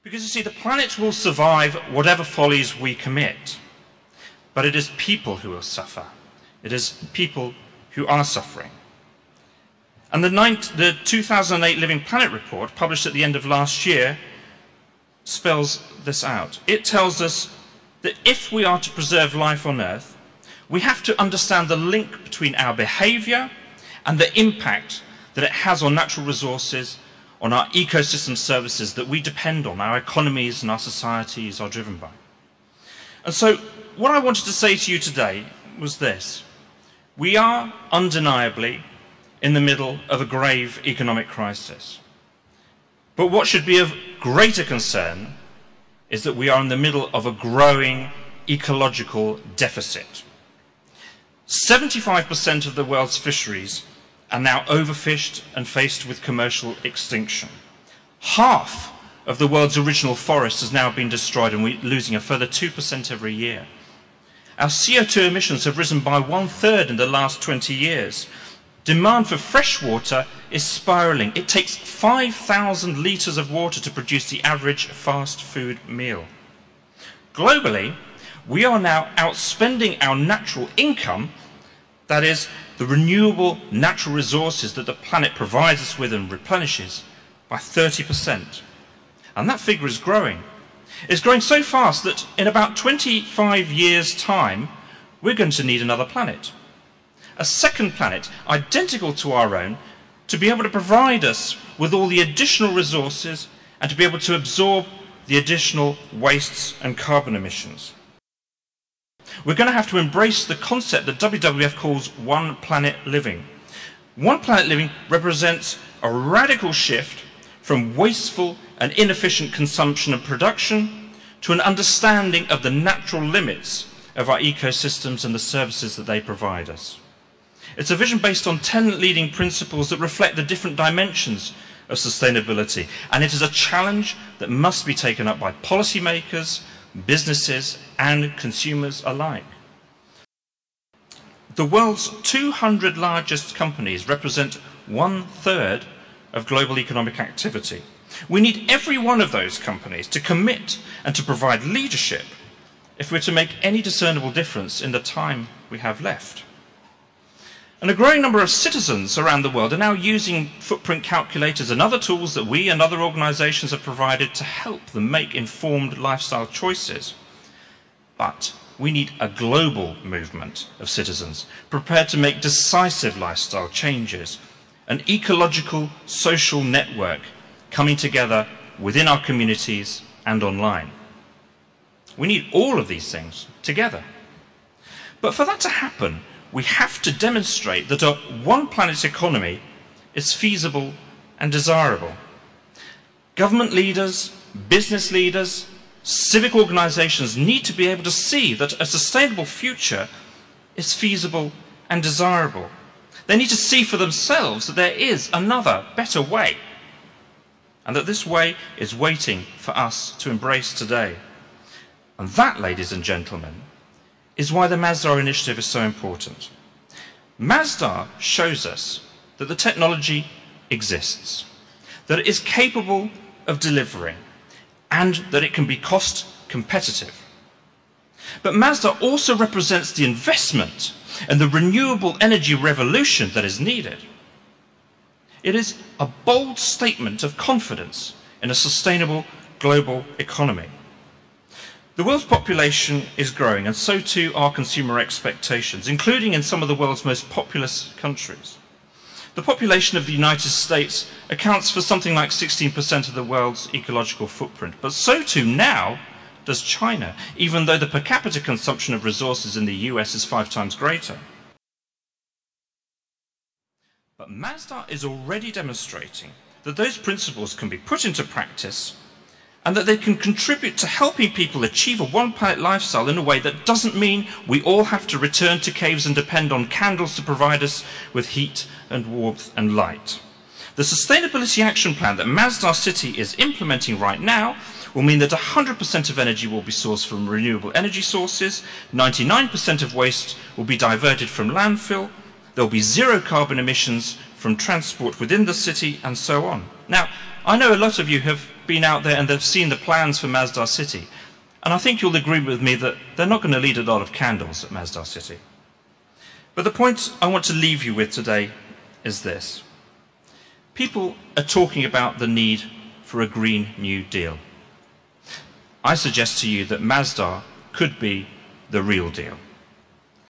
Because you see, the planet will survive whatever follies we commit, but it is people who will suffer. It is people who are suffering. And the 2008 Living Planet report, published at the end of last year, spells this out. It tells us that if we are to preserve life on Earth, we have to understand the link between our behaviour and the impact that it has on natural resources, on our ecosystem services that we depend on, our economies and our societies are driven by. And so what I wanted to say to you today was this. We are undeniably in the middle of a grave economic crisis. But what should be of greater concern is that we are in the middle of a growing ecological deficit. 75% of the world's fisheries are now overfished and faced with commercial extinction. Half of the world's original forest has now been destroyed, and we're losing a further 2% every year. Our CO2 emissions have risen by 1/3 in the last 20 years. Demand for fresh water is spiralling. It takes 5,000 litres of water to produce the average fast food meal. Globally, we are now outspending our natural income, that is, the renewable natural resources that the planet provides us with and replenishes, by 30%. And that figure is growing. It's growing so fast that in about 25 years' time, we're going to need another planet. A second planet, identical to our own, to be able to provide us with all the additional resources and to be able to absorb the additional wastes and carbon emissions. We're going to have to embrace the concept that WWF calls One Planet Living. One Planet Living represents a radical shift from wasteful and inefficient consumption and production to an understanding of the natural limits of our ecosystems and the services that they provide us. It's a vision based on 10 leading principles that reflect the different dimensions of sustainability, and it is a challenge that must be taken up by policymakers, businesses and consumers alike. The world's 200 largest companies represent 1/3 of global economic activity. We need every one of those companies to commit and to provide leadership if we're to make any discernible difference in the time we have left. And a growing number of citizens around the world are now using footprint calculators and other tools that we and other organisations have provided to help them make informed lifestyle choices. But we need a global movement of citizens prepared to make decisive lifestyle changes, an ecological social network coming together within our communities and online. We need all of these things together. But for that to happen, we have to demonstrate that a one planet economy is feasible and desirable. Government leaders, business leaders, civic organisations need to be able to see that a sustainable future is feasible and desirable. They need to see for themselves that there is another, better way, and that this way is waiting for us to embrace today. And that, ladies and gentlemen, is why the Masdar initiative is so important. Masdar shows us that the technology exists, that it is capable of delivering, and that it can be cost competitive. But Masdar also represents the investment and the renewable energy revolution that is needed. It is a bold statement of confidence in a sustainable global economy. The world's population is growing, and so too are consumer expectations, including in some of the world's most populous countries. The population of the United States accounts for something like 16% of the world's ecological footprint, but so too now does China, even though the per capita consumption of resources in the US is 5 times greater. But Masdar is already demonstrating that those principles can be put into practice and that they can contribute to helping people achieve a one-planet lifestyle in a way that doesn't mean we all have to return to caves and depend on candles to provide us with heat and warmth and light. The Sustainability Action Plan that Masdar City is implementing right now will mean that 100% of energy will be sourced from renewable energy sources, 99% of waste will be diverted from landfill, there will be 0 carbon emissions from transport within the city, and so on. Now, I know a lot of you have been out there and they've seen the plans for Masdar City. And I think you'll agree with me that they're not going to lead a lot of candles at Masdar City. But the point I want to leave you with today is this. People are talking about the need for a Green New Deal. I suggest to you that Masdar could be the real deal.